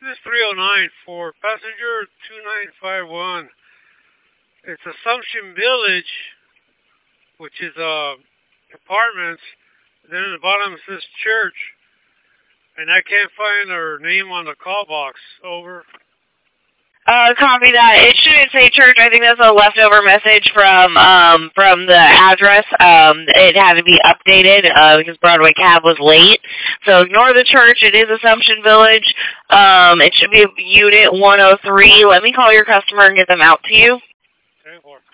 This is 309 for passenger 2951. It's Assumption Village, which is apartments. Then at the bottom it says church, and I can't find her name on the call box. Over. Copy that. It shouldn't say church. I think that's a leftover message from the address. It had to be updated because Broadway Cab was late. So ignore the church. It is Assumption Village. It should be Unit 103. Let me call your customer and get them out to you. 10-4.